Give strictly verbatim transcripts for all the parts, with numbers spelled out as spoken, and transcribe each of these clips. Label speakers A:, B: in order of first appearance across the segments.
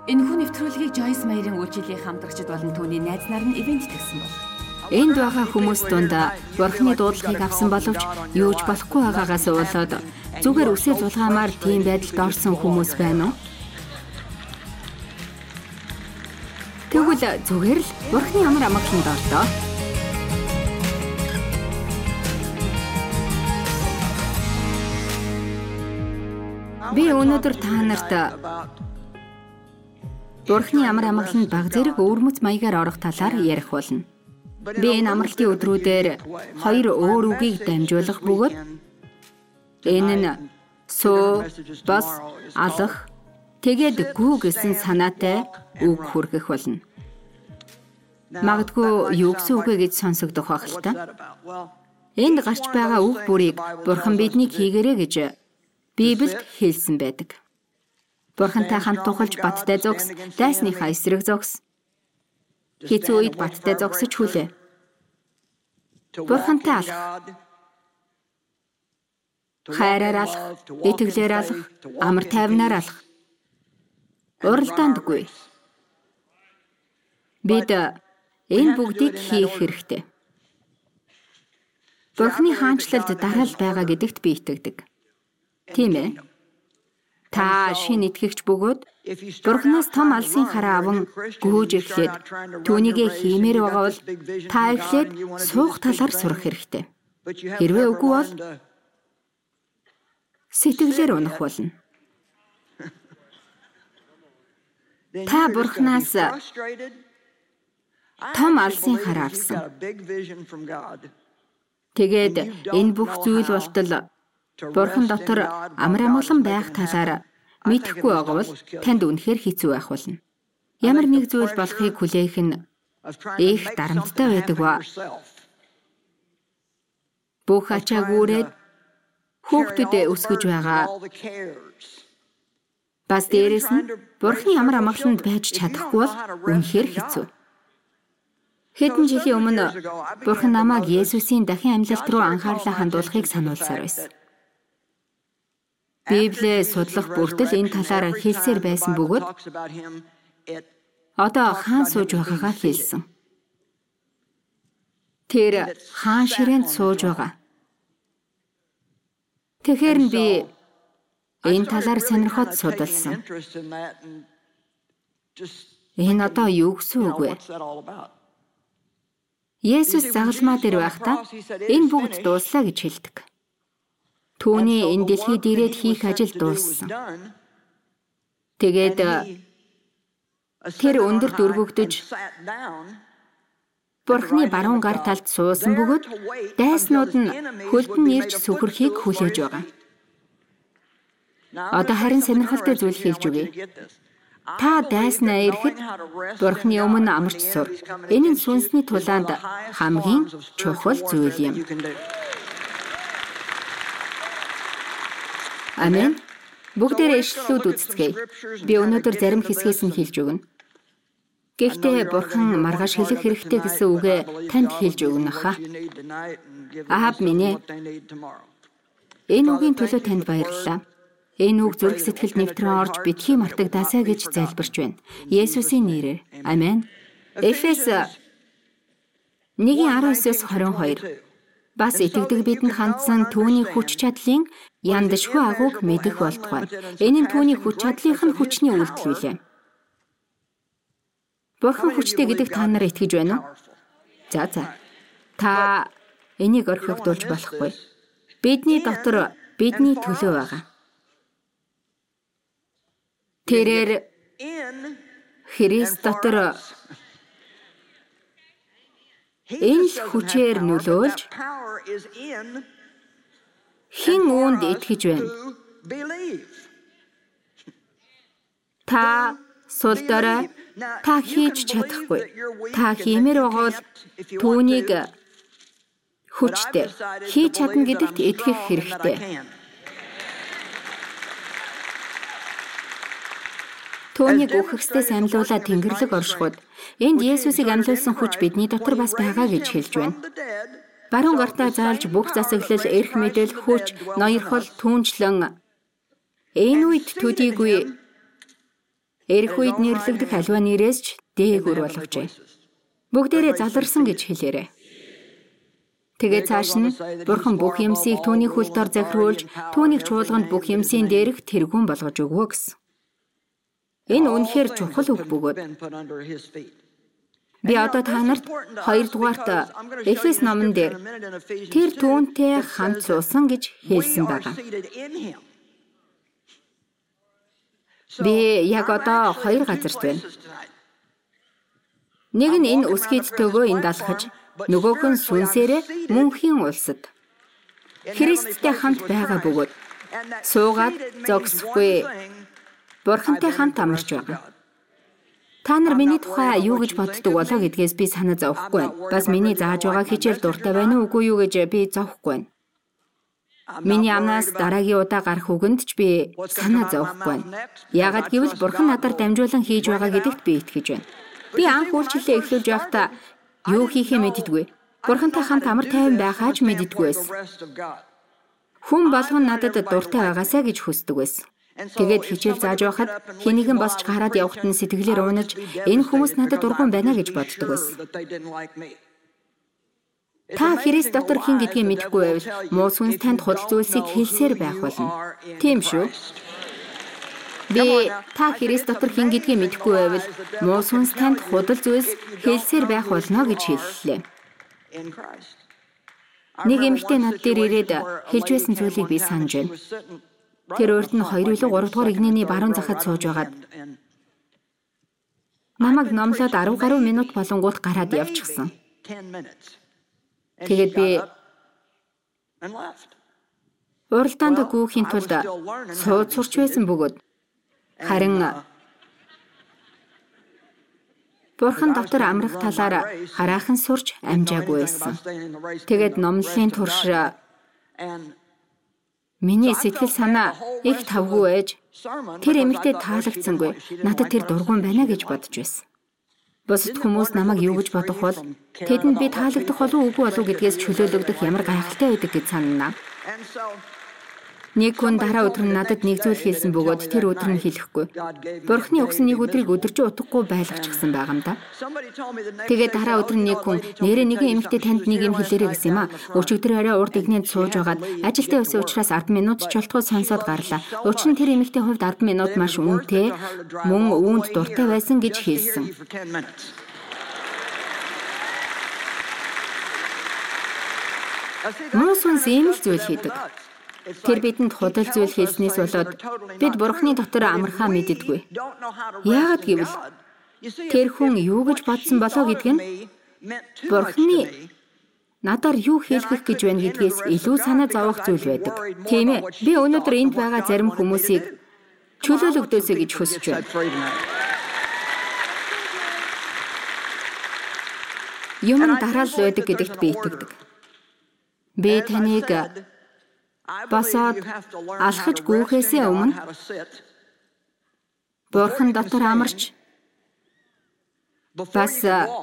A: Энэхүү нэвтрүүлгийг Joyce Meyer-ийн үйлчлэлийн хамтрагчид болон түүний найз нар нь ивент тэгсэн бол.
B: Энд байгаа хүмүүс дунд Бурхны дуудлагыг авсан боловч юу ч болохгүй байгаагаас болоод зүгээр үсээ зулгаамаар тийм байдалд орсон хүмүүс байна уу? Тэгвэл зүгээр л Бурхны ямар амгалан дордоо. Би өнөөдөр та нарт Бурхны амар амгаланд баг зэрэг өвөрмөц маягаар орох талаар ярих болно. Би энэ амралтын өдрүүдээр хоёр өөр үгийг дамжуулах бөгөөд энэ нь суу, бас, алах, тэгээд гүү гэсэн санаатай үг хүргэх болно. Магадгүй юу гэсэн үг гэж сонсогдох байх л та. Энд гарч байгаа үг бүрийг Бурхан биднийг хийгээрэй гэж Библиэд хэлсэн байдаг. Бурхантай хамт тухалж баттай зогс, дайсныхаа эсрэг зогс. Хэцүү үед баттай зогсож хүлээ. Бурхантай алах. Хайраар алах, итгэлээр алах, амар тайвнаар алах. Уралдаандгүй. Бид энэ бүгдийг хийх хэрэгтэй. Бурхны хаанчлалд дараал байгаа гэдэгт би итгэдэг. Тийм ээ. Та шин итгэгч бөгөөд Бурханаас том алсын хараа аван гүйж эхлээд түүнийгээ хиймээр байгаа бол та эхлээд суух талаар сурах хэрэгтэй. Хэрвээ үгүй бол сэтгэлээр унах болно. Та Бурханаас том алсын хараа авсан. Тэгээд энэ бүх зүйл болтол Бурхан дотор амар амгалан байх талаар мэдэхгүй байгаа бол танд үнэхээр хэцүү байх болно. Ямар нэг зүйл болохыг хүлээх нь их дарамттай байдаг ба. Бүх ачааг үүрээд хүүхдүүдэд өсгөж байгаа. Бас дээрэс нь Бурханы амар амгаланд байж чадахгүй бол үнэхээр хэцүү. Хэдэн жилийн өмнө Бурхан намайг Есүсийн дахин амьлалт руу анхаарлаа хандуулахыг сануулсаар байсан. Библийг судлах бүртэл энэ талаар хэлсээр байсан бөгөөд одоо хаан сууж байгаагаа хэлсэн. Тэр хаан ширээнд сууж байгаа. Тэгэхээр нь би энэ талаар сонирхоод судалсан. Энэ одоо юу гэсэн үг вэ? Есүс загалмаа дээр байхдаа энэ бүгд дууслаа гэж хэлдэг. Түүний энэ дэлхийд ирээд хийх ажил дууссан. Тэгээд тэр өндөр дөрвөгдөж Бурханы баруун гар талд суусан бөгөөд дайснууд нь хөлдөн ирж сүхэрхийг хүлээж байгаа. Одоо харин сонирхолтой зүйл хэлж өгье. Та дайснаа ирэхэд Бурханы өмнө амарч сур. Энэ нь сүнсний тулаанд хамгийн чухал зүйл юм. Амен. Бүгдээрээ ишлэлүүд үзцгээе. Би өнөөдөр зарим хэсгээс нь хэлж өгнө. Гэхдээ Бурхан маргааш хэлэх хэрэгтэй гэсэн үгээ танд хэлж өгнө хаа. Аав минь ээ. Энэ үгийн төлөө танд баярлалаа. Энэ үг зүрх сэтгэлд нэвтрэн орж битгий мартагдаасаа гэж залбирч байна. Есүсийн нэрээр. Амен. Эфес нэгin аравнаас хорин хоёр. Бас итгэдэг бидэнд хандсан түүний хүч чадлын яндашгүй агууг мэдэх болтугай. Энэ нь түүний хүч чадлынх нь хүчний үйлдэл билээ. Бурхан хүчтэй гэдэг та нар итгэж байна уу? За за. Та энийг орхигдуулж болохгүй. Бидний дотор бидний төлөө байгаа. Тэрээр Христ дотор энэ л хүчээр нөлөөлж хэн үүнд итгэж байна? Та сулдаараа та хийж чадахгүй. Та хиймээр байгаа бол түүнийг хүчтэй хийж чадна гэдэгт итгэх хэрэгтэй. Түүнийг үхэхстээс амьлуулаад Тэнгэрлэг оршихуд энд Есүсийг амьлуулсан хүч бидний дотор бас байгаа гэж хэлж байна. Баруун гартаа заалж бүх засаглал, эрх мэдэл, хүч, ноёрхол, түнжлэн энэ үед төдийгүй Ирэх үед нэрлэгдэх аливаа нэрээс ч дээгүүр болгожээ. Бүгдээрээ заларсан гэж хэлээрэй. Тэгээд цааш нь Бурхан бүх юмсыг түүний хөл дор захируулж, түүнийг чуулганд бүх юмсийн дээрх тэргүүн болгож өгвөө гэсэн. Энэ үнэхээр чухал үг бөгөөд. Би одоо та нарт хоёрдугаарт Эфес номон дээр тэр түүнтэй хамт суусан гэж хэлсэн байна. Би яг одоо хоёр газарт байна. Нэг нь энэ өсгийдтэйгөө энд алхаж, нөгөөх нь сүнсээрээ мөнхийн улсад Христтэй хамт байгаа бөгөөд суугаад зогсохгүй Бурхантай хамт амарч байгаа. Та нар миний тухай юу гэж боддог болоо гэдгээс би санаа зовхгүй байна. Бас миний зааж байгаа хичээл дуртай байна уу үгүй юу гэж би зовхгүй байна. Миний амнаас дараагийн удаа гарах үгэнд ч би санаа зовхгүй байна. Яагад гэвэл Бурхан надаар дамжуулан хийж байгаа гэдэгт би итгэж байна. Би анх үйлчлэлээ эхлүүлж байхдаа юу хийхээ мэддэггүй. Бурхантай хамт амар тайван байхаа ч мэддэггүй байсан. Хүн болгон надад дуртай байгаасаа гэж хүсдэг байсан. Тэгээд хичээл зааж байхад хэнийгэн босч гараад явахад нь сэтгэлээр уунаж энэ хүмүүс надад дургуун байна гэж боддог байсан. Та Христ дотор хэн гэдгийг мэдэхгүй байвал муу сүнс танд худал зүйлсийг хэлсээр байх болно. Тийм шүү. Би та Христ дотор хэн гэдгийг мэдэхгүй байвал муу сүнс танд худал зүйлс хэлсээр байх болно гэж хэллээ. Нэг эмэгтэй над дээр ирээд хэлж байсан зүйлийг би санаж байна. Тэр өөрт нь хоёр илүү гурав дахь игнэний баруун захад сууж байгаад намайг номлоод арав гаруй минут болонгууд гараад явчихсан. Тэгээд би уралдаанд гүүхийн тулд сууд сурч байсан бөгөөд харин Бурхан дотор амрах талаар хараахан сурч амжаагүй байсан. Тэгээд номлолын турш миний сэтгэл санаа их тавгүй байж тэр эмэгтэй таалагдсангүй. Надад тэр дургуун байна гэж бодож байсан. Бусад хүмүүс намайг юу гэж бодох бол тэдэнд би таалагдах болов уу үгүй болов гэдгээс чөлөөлөгдөх ямар гайхалтай байдаг гэж санана. Нэг хүн дараа өдөр нь надад нэг зүйл хэлсэн бөгөөд тэр өдөр нь хэлэхгүй. Бурхны өгсөн нэг өдрийг өдөржин утгагүй байлгачихсан байгаа юм да. Тэгээд дараа өдөр нь нэг хүн нэрээ нэгэн эмэгтэй танд нэг юм хэлээрэй гэсэн юм а. Өчигдөр арай урд игнэнд сууж байгаад ажилтаа байсан учраас ард минут ч болтгоо сонсоод гарлаа. Учир нь тэр эмэгтэй хувьд ард минут маш үнэтэй, мөн үүнд дуртай байсан гэж хэлсэн. Муу сүнс ийм л зүйл хийдэг. Тэр бидэнд худал зүйл хийснээс болоод бид Бурхны дотор амархаа мэддэггүй. Яагаад гэвэл тэр хүн юу гэж бодсон болоо гэдг нь Бурхны надаар юу хэлэх гэж байна гэдгээс илүү санаа зовох зүйл байдаг. Тийм ээ. Би өнөөдөр энд байгаа зарим хүмүүсийг чөлөөлөгдөөсэй гэж хүсэж байна. Юм дараал байдаг гэдэгт би итгэдэг. Би таныг босоод алхаж гүйхээсээ өмнө Бурхан дотор амарч бас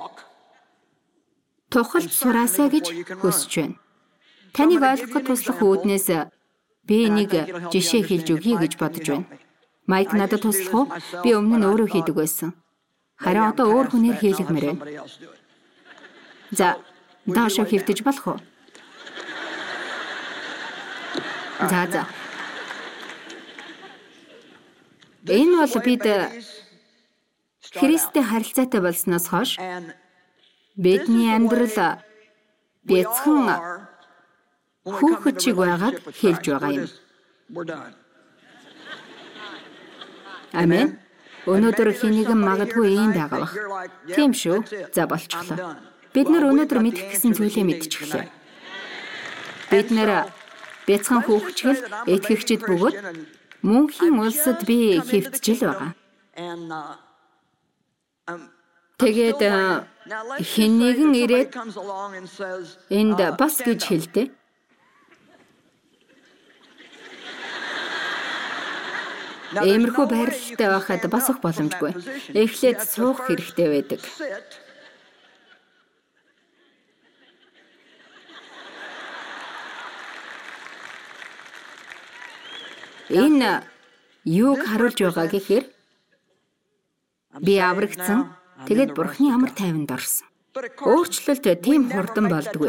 B: тухалж сураасаа гэж хүсэж байна. Таныг ойлгоход туслах үүднээс би нэг жишээ хэлж өгье гэж бодож байна. Майк надад туслах уу? Би өмнө нь өөрөө хийдэг байсан. Харин одоо өөр хүнээр хийлгэмээр байна. За, даашаа хэвтэж болох уу? За за. Энэ бол бид Христтэй харилцаатай болсноос хойш бидний амьдрал бяцхан хүүхэд шиг байгааг хэлж байгаа юм. Амен. Өнөөдөр хинэгэн магадгүй ийм байгаа бах. Тийм шүү. За болчихлоо. Бид нар өнөөдөр мэдэх гэсэн зүйлээ мэдчихлээ. Бид нар бяцхан хүүхчгэл итгэгчд бөгөөд мөнхийн улсад би хэвтжил байгаа. Тэгээд хэн нэгэн ирээд энд бас гэж хэлдэг. Иймэрхүү байралтай байхад басах боломжгүй. Эхлээд суух хэрэгтэй байдаг. Энэ юуг харуулж байгаа гэхээр Би аврагдсан. Тэгээд Бурхны амар тайванд орсон. Өөрчлөлт тийм хурдан болдгүй.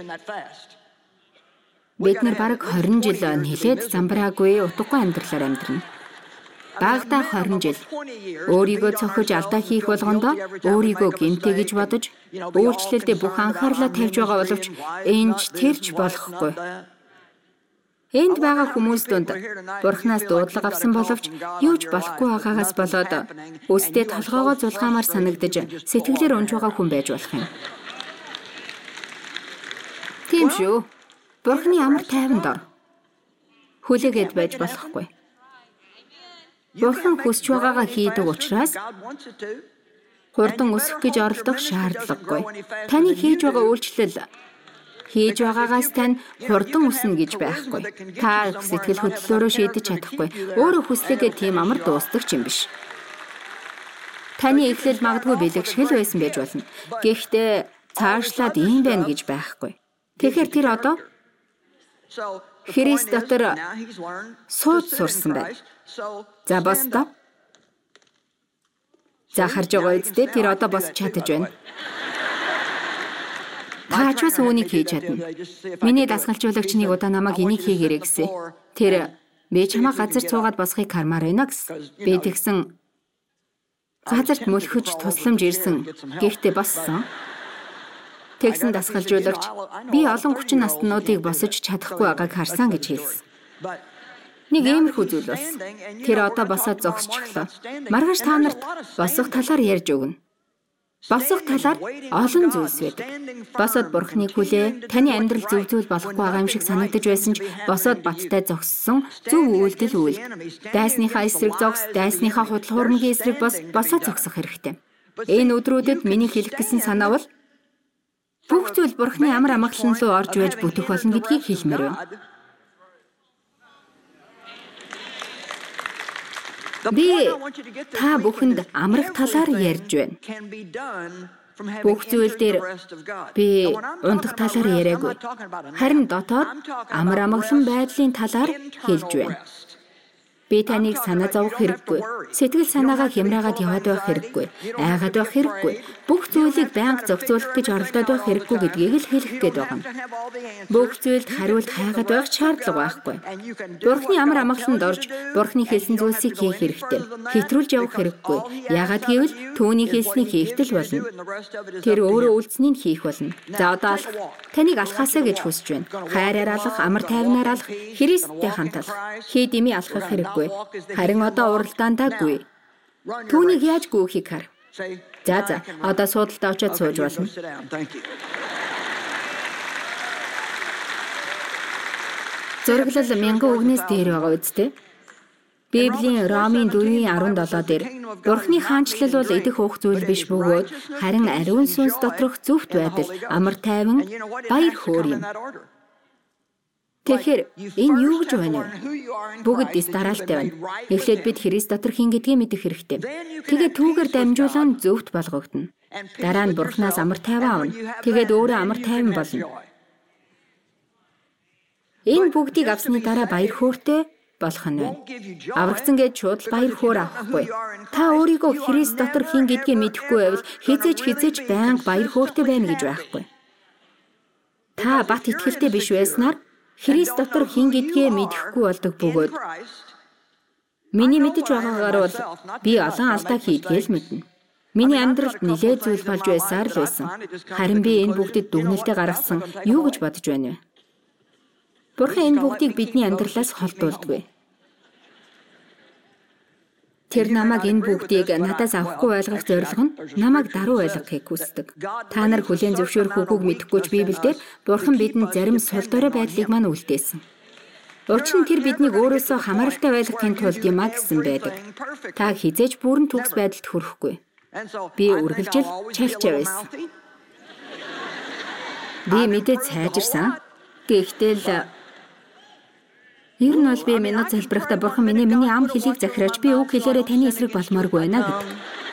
B: Бид нар бараг хорин жил нэлээд замбраагүй утгагүй амьдралаар амьдрна. Багадаа хорин жил өөрийгөө цохиж алдаа хийх болгондоо өөрийгөө гэмтээ гэж бодож өөрчлөлтөд бүх анхаарлаа тавьж байгаа боловч энэч тэрч болохгүй. Энд байгаа хүмүүс донд Бурханаас дуудлага авсан боловч юу ч болохгүй байгаагаас болоод өсдөө толгоогоо зулгаамаар санагдаж сэтгэлээр унж байгаа хүн байж болох юм. Тийм шүү. Бурхны амар тайванд ор. Хүлээгээд байж болохгүй. Бурхан хүсч байгаагаа хийдэг учраас хурдан өсөх гэж оролдох шаардлагагүй. Таны хийж байгаа үйлчлэл хийж байгаагаас тань хурдан өснө гэж байхгүй. Та сэтгэл хөдлөлөөрөө шийдэж чадахгүй. Өөрөө хүслээгээ тийм амар дуустдаг юм биш. Таны эхлэл магадгүй бэлэгшгэл байсан байж болно. Гэхдээ цаашлаад ийм байна гэж байхгүй. Тэгэхээр тэр одоо Христ дотор сууд сурсан байна. За босдоо. За харж байгаа үедээ тэр одоо босч чадаж байна. Та ч бас үүнийг хийж чадна. Миний дасгалжуулагч нэг удаа намайг энийг хийгээрэй гэсэн. Тэр би чамаа газар цуугаад босхийг хармаар байна гэсэн. Би тэгсэн газарт мөлхөж тусламж ирсэн. Гэхдээ боссон. Тэгсэн дасгалжуулагч би олон хүчин наснуудыг босож чадахгүй байгааг харсан гэж хэлсэн. Нэг иймэрхүү зүйл болсон. Тэр одоо босоод зогсчихлоо. Маргааш та нарт босох талаар ярьж өгнө. Босох талаар олон зүйлс байдаг. Босоод Бурхныг хүлээ, таны амьдрал зөв зүйл болохгүй байгаа юм шиг санагдаж байсан ч босоод баттай зогссон зөв үйлдэл үйл. Дайсныхаа эсрэг зогс, дайсныхаа худал хуурмгийн эсрэг бос, босоод зогсох хэрэгтэй. Энэ өдрүүдэд миний хэлэх гэсэн санаа бол бүх зүйл Бурхны амар амгалан руу орж байж бүтэх болно гэдгийг хэлмээр байна. Би та бүхэнд амрах талаар ярьж байна. Бүх зүйл дээр би унтах талаар яриаггүй. Харин дотоод амар амгалан байдлын талаар хэлж байна. Би таныг санаа зовох хэрэггүй. Сэтгэл санаагаа хямраагаад яваад байх хэрэггүй. Айгаад байх хэрэггүй. Бүх зүйлийг байнга зохицуулах гэж оролдоод байх хэрэггүй гэдгийг л хэлэх гээд байгаа юм. Бүх зүйлд хариулт хайгаад байх шаардлага байхгүй. Бурхны амар амгаланд орж, Бурхны хэлсэн зүйлсийг хийх хэрэгтэй. Хэтрүүлж явах хэрэггүй. Яагаад гэвэл түүний хэлснийг хийхтэл болно. Тэр өөрөө үлдсэнийг хийх болно. За одоо алах. Таныг алхаасаа гэж хүсэж байна. Хайраар алах, амар тайвнаар алах, Христтэй хамт алах. Хий дими алхах хэрэггүй. Харин одоо уралдаандаагүй. Түүнийг яаж гүйхийг хар. За за, одоо суудалтаа очиад сууж болно. Зураглал мянган үгнээс дээр байгаа үстэй. Библийн Ромын дөрвийн арван долоо дээр Бурхны хаанчлал бол идэх уух зүйл биш бөгөөд харин ариун сүнс доторх зөвхт байдал, амар тайван, баяр хөөр юм. Тэгэхээр энэ юу гэж байна вэ? Бүгд дэс дараалтай байна. Эхлээд бид Христ дотор хин гэдгийг мэдэх хэрэгтэй. Тэгээд түүгээр дамжуулан зөвхт болгогдно. Дараа нь Бурханаас амар тайван авна. Тэгээд өөрөө амар тайван болно. Энэ бүгдийг авсны дараа баяр хөөртэй болох нь байна. Аврагцсан гэж шууд баяр хөөр авахгүй. Та өөрийгөө Христ дотор хин гэдгийг мэдэхгүй байвал хизээж хизээж байнга баяр хөөртэй байна гэж байхгүй. Та бат итгэлтэй биш байснаар Христ дотор хин гэдгээ мэдэхгүй болдог бөгөөд миний мэдэж байгаагаар бол би олон алдаа хийдгээл мэднэ. Миний амьдралд нэлээд зүйл болж байсаар л байсан. Харин би энэ бүгдэд дүгнэлтээ гаргасан юу гэж бодож байна вэ? Бурхан энэ бүгдийг бидний амьдралаас холдуулдаггүй. Тэр намайг энэ бүгдийг надаас авахгүй ойлгох зорилго нь намайг даруй ойлгохыг хүсдэг. Та нар хүлээн зөвшөөрөх үгүйг мэдэхгүй ч Библиэлд Бурхан бидэнд зарим сул дорой байдлыг мань үлдээсэн. Учир нь тэр биднийг өөрөөсөө хамааралтай байлгахын тулд юмаа гэсэн байдаг. Та хизээж бүрэн төгс байдалд хүрэхгүй. Би үргэлжил чалчаа байсан. Би мэдээд сайжирсан. Гэхдээ л ер нь бол би минут залбирахтаа Бурхан миний миний ам хэлийг захираач би үг хэлээрээ таны эсрэг болмооргүй байна гэдэг.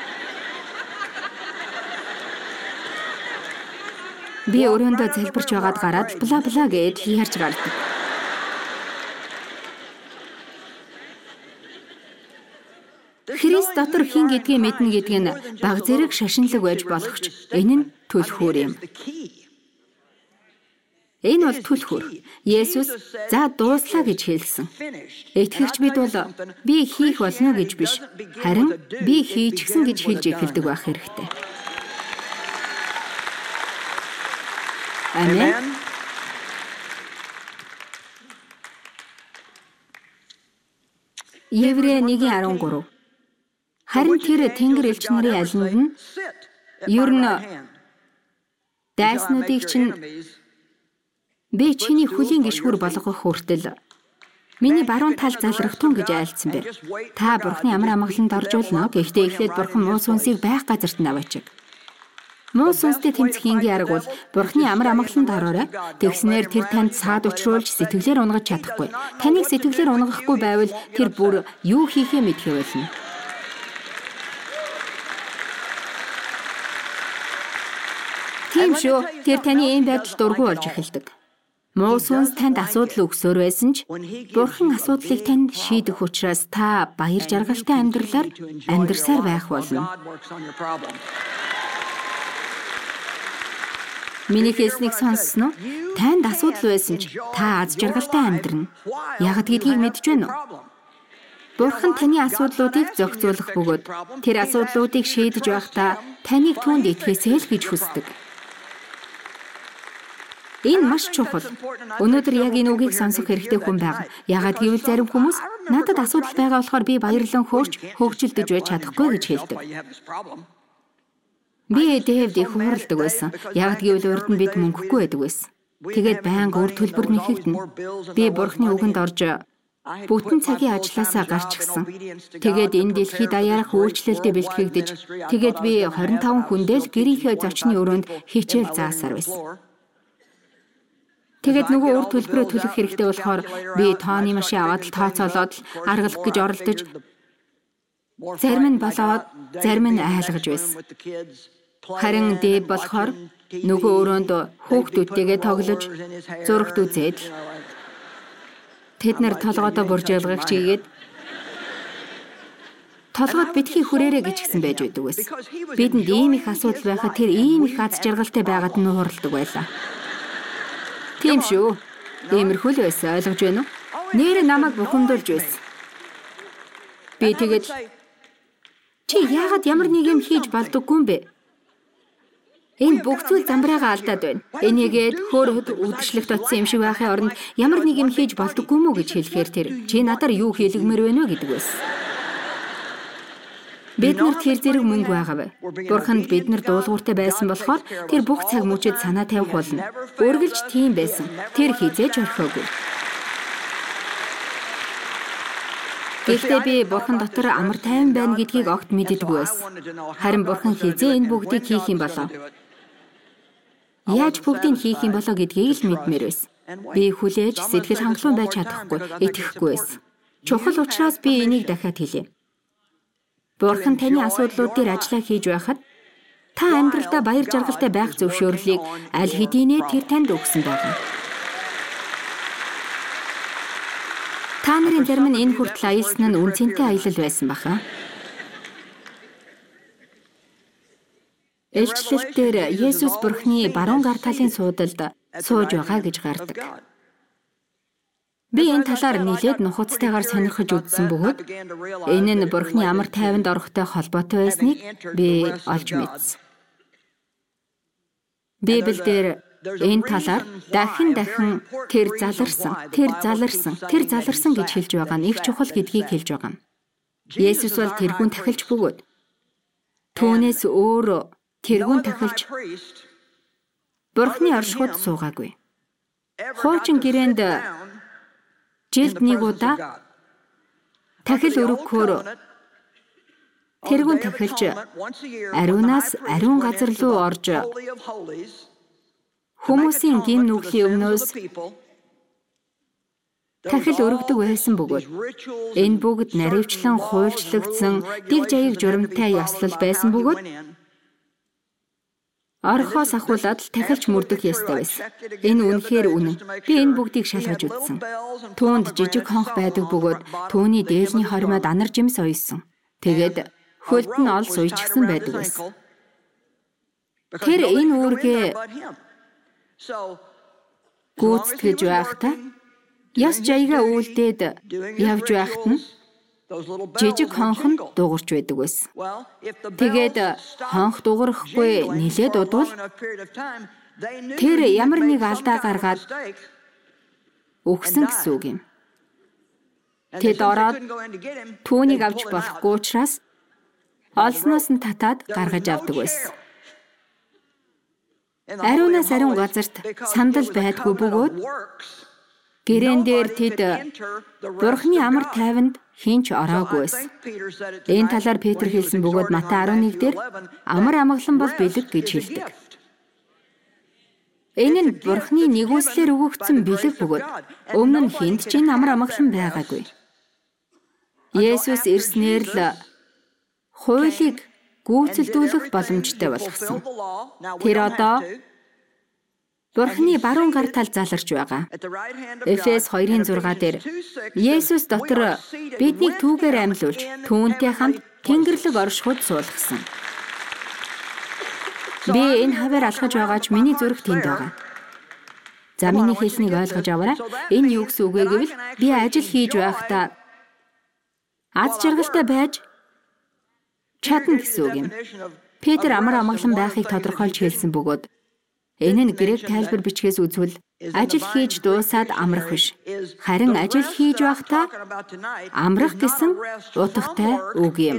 B: Би өрөөндөө залбирч байгаад гараад бла бла гэж ярьж гардаг. Христ дотор хэн гэдгийг мэднэ гэдэг нь баг зэрэг шашинлаг байж болох ч энэ нь түлхүүр юм. Энэ бол түлхүүр. Есүс за дууслаа гэж хэлсэн. Итгэгч бид бол би хийх болно гэж биш, харин би хийчихсэн гэж хэлж эхэлдэг байх хэрэгтэй. Амен. Еврей нэгэн арван гурав. Харин тэр тэнгэр элч нарын алинд нь ер нь дайснуудыг чинь би чиний хөлийн гишгүр болгох хүртэл миний баруун тал залрах тун гэж айлцсан бэ. Та Бурхны амар амгаланд орж болно. Гэхдээ эхлээд Бурхан муу сүнсийг байх газарт наваачиг. Муу сүнстэй тэмцэх энгийн арга бол Бурхны амар амгаланд ороорой. Тэгснээр тэр танд саад учруулж сэтгэлээр унгаж чадахгүй. Таныг сэтгэлээр унгахгүй байвал тэр бүр юу хийхээ мэдхээ болно. Тийм шүү. Тэр таны энэ байдалд дургүй болж эхэлдэг. Муу сүнс танд асуудал өгсөөр байсан ч Бурхан асуудлыг танд шийдэх учраас та баяр жаргалтай амьдралаар амьдрсаар байх болно. Миний хэлснийг сонссноо? Танд асуудал байсан ч та аз жаргалтай амьдрна. Яг гэдгийг мэдж байна уу? Бурхан таны асуудлуудыг зохицуулах бөгөөд тэр асуудлуудыг шийдэж байхдаа таныг түүнд итгэхээсэй л гэж хүсдэг. Энэ маш чухал. Өнөөдөр яг энэ үгийг сонсох хэрэгтэй хүн байна. Яагаад гэвэл зарим хүмүүс надад асуудал байгаа болохоор би баярлан хөөрч хөгжилдөж байж чадахгүй гэж хэлдэг. Би Дэвд их хуурладаг байсан. Яагаад гэвэл урд нь бид мөнгөгүй байдаг байсан. Тэгээд байнга үр төлбөр нэхэгдэнэ. Би Бурхны үгэнд орж бүтэн цагийн ажилласаа гарч гисэн. Тэгээд энэ дэлхийд даяарх үйлчлэлтэд бэлтгэгдэж, тэгээд би хорин таван хүндэл гэрийнхээ зочны өрөөнд хичээл заасаар байсан. Тэгээд нөгөө үр төлбөрөө төлөх хэрэгтэй болохоор би тооны машин аваад л тооцоолоод л аргалах гэж оролдож, зарим нь болоод, зарим нь айлгаж байсан. Харин Дэв болохоор нөгөө өрөөнд хүүхдүүдтэйгээ тоглож, зурагт үзээд л тэд нар толгойдоо буржуулгах чигээд толгойд битгий хүрээрэ гэж гисэн байж байдаг байсан. Бидэнд ийм их асуудал байхад тэр ийм их аз жаргалтай байгаад нь хуурладаг байлаа. Тийм шүү. Иймэрхүү л байсан, ойлгож байна уу? Нэр намайг бухимдуулж байсан. Би тэгээд чи яагаад ямар нэг юм хийж болдоггүй юм бэ? Энэ бүх зүйл замбраагаа алдаад байна. Энийгээд хөөр хөд үдшилэгт очсон юм шиг байхын оронд ямар нэг юм хийж болдоггүй мүү гэж хэлэхээр тэр чи надаар юу хийлгмээр байна вэ гэдэг байсан. Биднэрт тэр зэрэг мөнгө байгаа бай. Бурханд биднэр дуулууртай байсан болохоор тэр бүх цаг мөчид санаа тавих болно. Үргэлж тийм байсан. Тэр хизээж орхиогүй. Гэхдээ би Бурхан дотор амар тайван байна гэдгийг огт мэддэггүй байсан. Харин Бурхан хизээ энэ бүгдийг хийх юм болов? Яаж бүгдийг хийх юм болов гэдгийг л мэдмээр байсан. Би хүлээж сэтгэл хангалуун байж чадахгүй, итгэхгүй байсан. Чухал учраас би энийг дахиад хэлье. Бурхан таны асуудлууд дээр ажиллаа хийж байхад та амьдралдаа баяр жаргалтай байх зөвшөөрлийг аль хэдийнэ тэр танд өгсөн байна. Та нарын зарим нь энэ хүртэл аялсан нь үнцэнтэй аялал байсан баха. Илчлэлтээр Есүс Бурхны баруун гар талын суудалд сууж байгаа гэж гардаг. Би энэ талаар нэлээд нухацтайгаар сонирхож үзсэн бөгөөд энэ нь Бурхны амар тайванд орохтой холбоотой байсныг би олж мэдсэн. Библиэлд энэ талаар дахин дахин тэр заларсан, тэр заларсан, тэр заларсан гэж хэлж байгаа нь их чухал гэдгийг хэлж байгаа юм. Есүс бол тэрхүүн тахилч бөгөөд түүнээс өөр тэрхүүн тахилч Бурхны оршихуйд суугаагүй. Хуучин гэрээнд жилд нэг удаа тахил өргөхөөр тэргүүн тахилч ариунаас ариун газар руу орж хүмүүсийн гим нүглийн өмнөөс тахил өргөдөг байсан бөгөөд энэ бүгд наривчлан хуульчлагдсан дэг жаяг журамтай ёслол байсан бөгөөд орхоос ахуулаад л тахилч мөрдөх ёстой байсан. Энэ үнэхээр үнэн. Би энэ бүгдийг шалгаж үзсэн. Түүнд жижиг хонх байдаг бөгөөд түүний дээлний хормойд анар жимс ойсон. Тэгээд хөлд нь олс уйчихсан байдаг байсан. Тэр энэ үүргээ гүйцэтгэж байхдаа яс жаягаа үйлдээд явж байхад нь жижиг хонхон дуурч байдаг байсан. Тэгээд хонх дуурахгүй нилээд удвал тэр ямар нэг алдаа гаргаад өгсөн гэсэн үг юм. Тэд ороод түүнийг авч болохгүй учраас олсноос нь татаад гаргаж авдаг байсан. Ариунаас ариун газарт сандал байдгүй бөгөөд гэрээн дээр тэд Бурхны амар тайванд хинч ороогүй байсан. Энэ талаар Петр хэлсэн бөгөөд Матай арван нэг дээр амар амгалан бол бэлэг гэж хэлдэг. Энэ нь Бурхны нэгүслэр өгөгдсөн бэлэг бөгөөд өмнө нь хинт ч энэ амар амгалан байгаагүй. Есүс ирснээр л хуулийг гүйцэлдүүлэх боломжтой болгосон. Тэр одоо Бурхны баруун гар тал заларч байгаа. Эфес хоёрын зургаа дээр Есүс дотор биднийг түүгээр амьлуулж, түүнтэй хамт Тэнгэрлэг оршихуд суулгасан. Би энэ хавар алхаж байгаач миний зүрх тэнд байгаа. За миний хэлснийг ойлгож аваарай. Энэ юу гэсэн үг вэ гэвэл би ажил хийж байхдаа аз жаргалтай байж чадна гэсэн үг юм. Петр амар амгалан байхыг тодорхойлж хэлсэн бөгөөд энэ нь грек тайлбар бичгээс үзвэл ажил хийж дуусаад амрах биш. Харин ажил хийж байхдаа амрах гэсэн утгатай үг юм.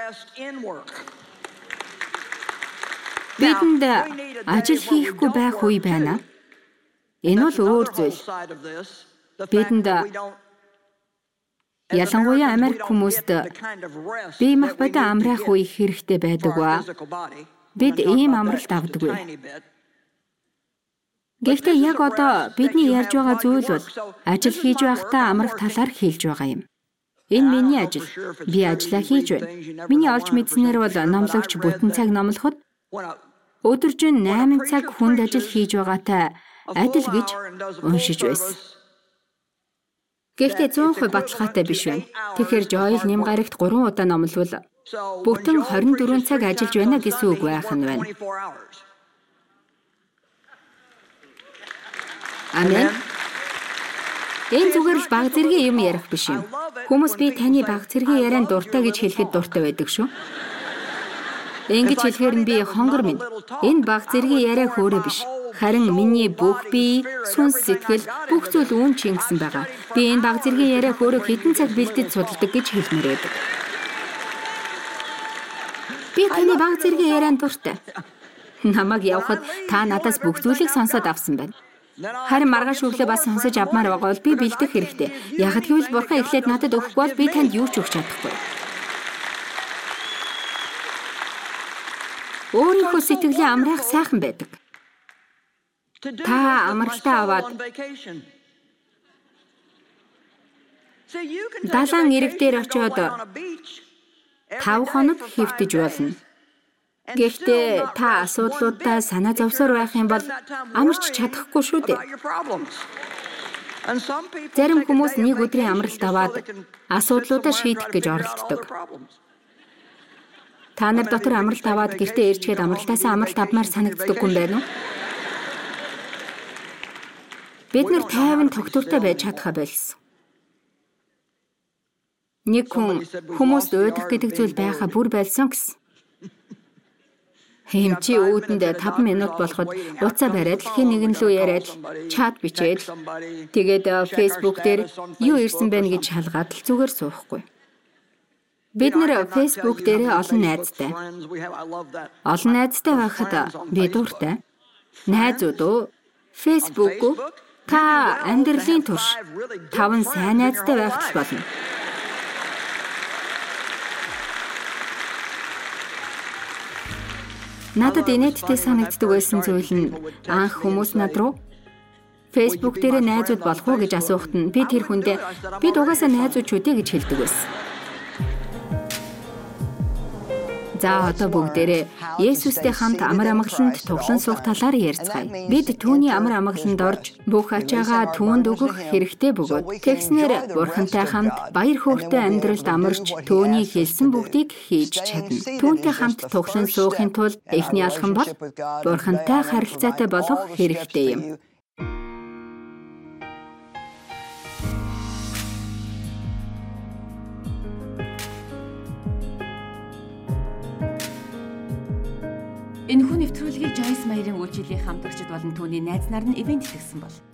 B: Бидэнд ажил хийхгүй байх үе байна. Энэ бол өөр зүйл. Бидэнд ялангуяа Америк хүмүүст бие махбодоо амрах үе хэрэгтэй байдаг ба бид ийм амралт авдаггүй. Гэхдээ яг одоо бидний ярьж байгаа зүйл бол ажил хийж байхдаа амрах талаар хэлж байгаа юм. Энэ миний ажил. Би ажиллаа хийж байна. Миний олж мэдснээр бол номлогч бүтэн цаг номлоход өдөржин найман цаг хүнд ажил хийж байгаатай адил гэж уншиж байсан. Гэхдээ зуун хувь баталгаатай биш байна. Тэгэхээр Жоэл нэм гарагт гурван удаа номлвол бүтэн хорин дөрвөн цаг ажиллаж байна гэсэн үг байх нь байна. Амен. Энэ зүгээр л баг зэргийн юм ярих биш юм. Хүмүүс би таны баг зэргийн ярианд дуртай гэж хэлэхэд дуртай байдаг шүү. Ингэж хэлэхээр нь би хонгор минь. Энэ баг зэргийн яриа хөөрэ биш. Харин миний бүх бие, сүнс сэтгэл бүх зүйл үүн чингсэн байгаа. Би энэ баг зэргийн яриа хөөрэ хэдэн цаг бэлдэж судалдаг гэж хэлмээр байдаг. Би таны баг зэргийн ярианд дуртай. Намайг явахад та надаас бүх зүйлийг сонсоод авсан байна. Харин маргааш өглөө бас сонсож авмаар байгаа бол би бэлдэх хэрэгтэй. Ягд гэвэл Бурхан эхлээд надад өгөхгүй бол би танд юу ч өгч чадахгүй. Өөрийнхөө сэтгэлээ амраах сайхан байдаг. Та амралтаа аваад далайн ирэг дээр очиод тав хоног хэвтэж болно. Гэхдээ та асуудлуудаа санаа зовсоор байх юм бол амарч чадахгүй шүү дээ. Зарим хүмүүс нэг өдрийн амралт аваад асуудлуудаа шийдэх гэж оролддог. Та нар дотор амралт аваад гэртээ ирчгээд амралтаасаа амралт авмаар санагддаггүй юм байна уу? Бид нар тайван тогтвортой байж чадхаа болсон. Нэг хүн хүмүүст уйдах гэдэг зүйл байхаа бүр байлсан гэсэн. Хэмчи өөдөнд таван минут болоход уцаа бариад л хин нэгэн лүү яриад чат бичээд тэгээд Facebook дээр юу ирсэн байна гэж шалгаад л зүгээр суухгүй. Бид нэр Facebook дээр олон найзтай. Олон найзтай байхад би дуртай. Найзууд уу Facebook уу та амьдралын турш таван сайн найзтай байх л болно. Надад инээдтэй санагддаг байсан зүйл нь анх хүмүүс над руу Facebook дээр найзууд болох уу гэж асуухад нь би тэр хүндээ бид угаасаа найзууд ч үдэ гэж хэлдэг байсан. За одоо бүгдээрээ Есүстэй хамт амар амгаланд туглан суух талаар ярьцгаая. Бид түүний амар амгаланд орж бүх ачаагаа түүнд өгөх хэрэгтэй бөгөөд тэгснээр Бурхантай хамт баяр хөөртэй амьдралд амарч түүний хэлсэн бүгдийг хийж чадна. Түүнтэй хамт туглан суухын тулд эхний алхам бол Бурхантай харилцаатай болох хэрэгтэй юм.
A: Энэхүү нэвтрүүлгийг Joyce Meyer-ийн үйлчилгээ хамтрагчид болон түүний найз нар нь ивент хийсэн бол